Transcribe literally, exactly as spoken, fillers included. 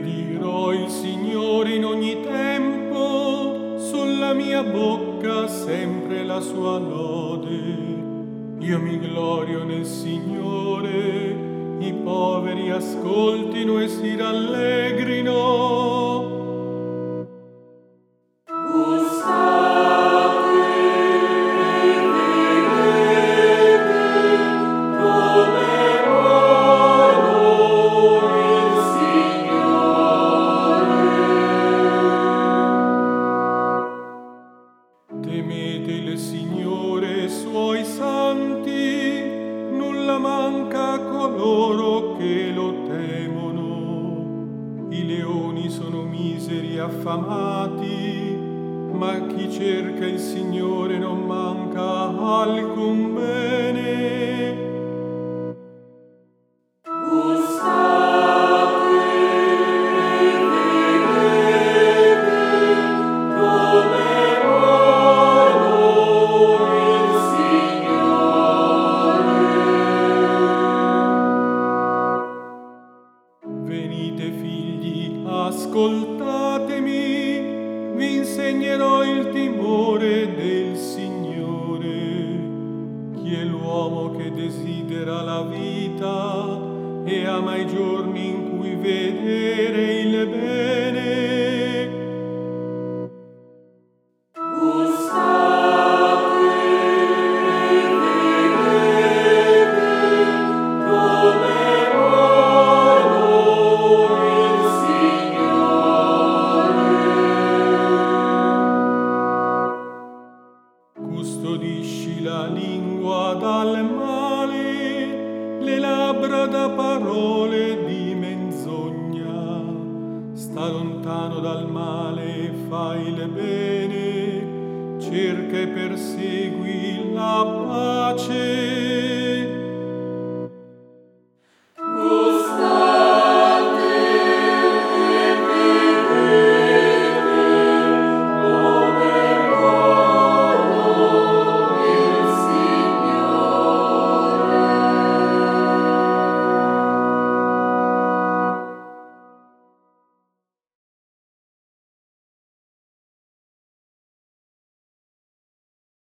Benedirò il Signore in ogni tempo, sulla mia bocca sempre la sua lode. Io mi glorio nel Signore, i poveri ascoltino e si rallegrino. Temete il Signore, suoi santi, nulla manca a coloro che lo temono. I leoni sono miseri e affamati, ma chi cerca il Signore non manca alcun bene. Venite figli, ascoltatemi, vi insegnerò il timore del Signore. Chi è l'uomo che desidera la vita e ama i giorni in cui vedere il bene? Custodisci la lingua dal male, le labbra da parole di menzogna. Sta lontano dal male, fai il bene, cerca e persegui la pace.